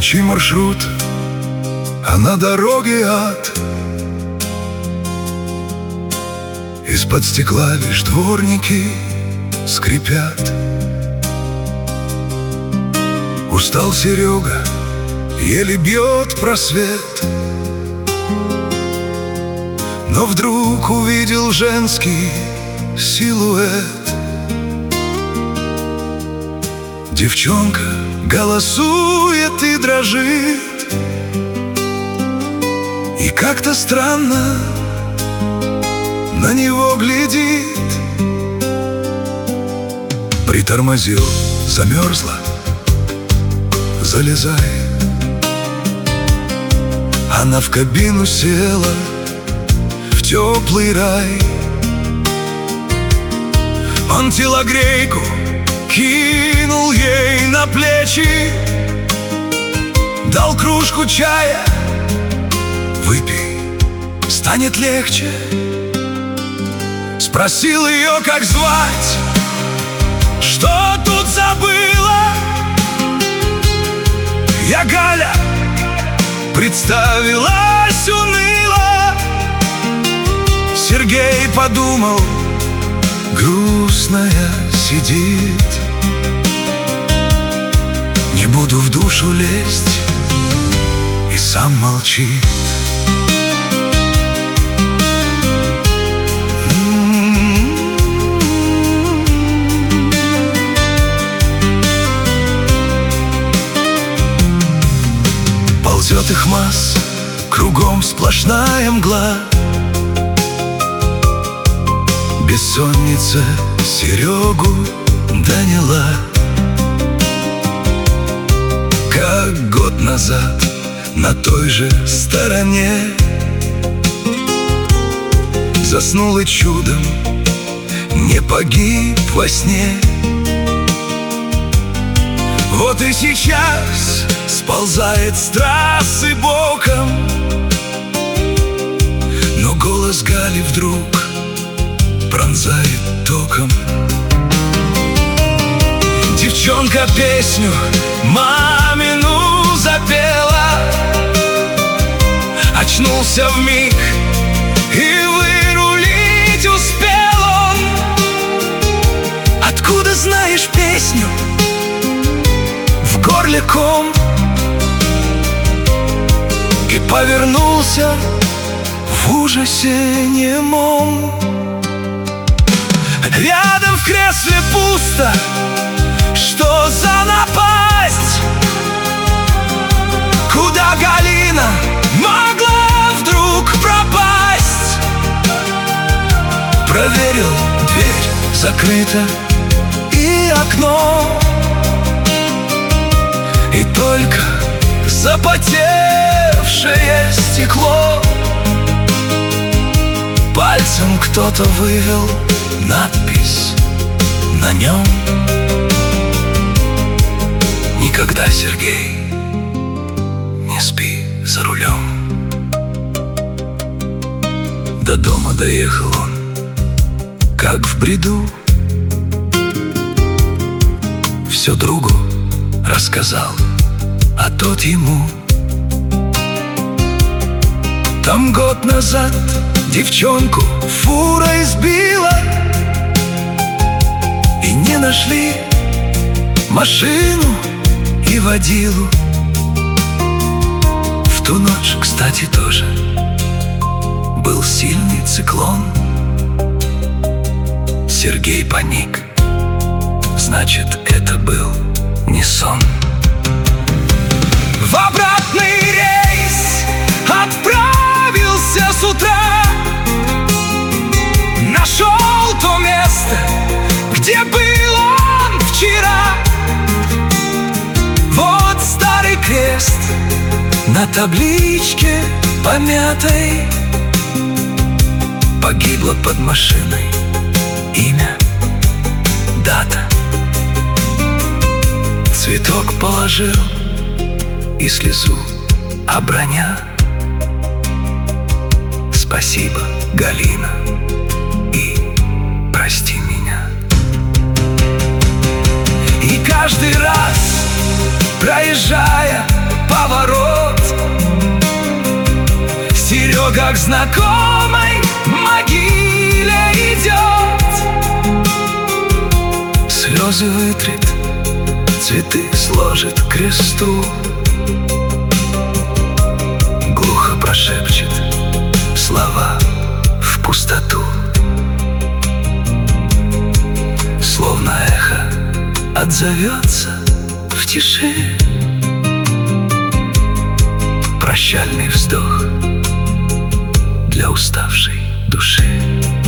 Рабочий маршрут, а на дороге ад. Из-под стекла лишь дворники скрипят. Устал Серега, еле бьет просвет, но вдруг увидел женский силуэт. Девчонка голосует и дрожит, и как-то странно на него глядит. Притормозил, замерзла, залезай. Она в кабину села, в теплый рай. Он телогрейку кинул ей на плечи, дал кружку чая. Выпей, станет легче. Спросил ее, как звать, что тут забыла. Я Галя, представилась уныло. Сергей подумал, грустная сидит. Не буду в душу лезть, и сам молчит. Ползет их масса, кругом сплошная мгла. Бессонница Серегу доняла. Как год назад на той же стороне заснул и чудом не погиб во сне. Вот и сейчас сползает с трассы боком, но голос Гали вдруг пронзает током. Девчонка песню мамину запела. Очнулся вмиг, и вырулить успел он. Откуда знаешь песню? В горле ком. И повернулся в ужасе немом. Рядом в кресле пусто. Что за напасть? Куда Галина могла вдруг пропасть? Проверил, дверь закрыта и окно, и только запотевшее стекло. Пальцем кто-то вывел надпись на нем. Никогда, Сергей, не спи за рулем. До дома доехал он, как в бреду. Все другу рассказал, а тот ему. Там год назад девчонку фура избила, и не нашли машину и водилу. В ту ночь, кстати, тоже был сильный циклон. Сергей паник, значит, это был не сон. В обратный рейс отправился с утра. Нашел то место, где был он вчера. Вот старый крест на табличке помятой. Погибла под машиной имя, дата. Цветок положил и слезу оброня. Спасибо, Галина, и прости меня. И каждый раз, проезжая по дорога к знакомой могиле идет. Слезы вытрет, цветы сложит к кресту, глухо прошепчет слова в пустоту. Словно эхо отзовется в тиши, прощальный вздох для уставшей души.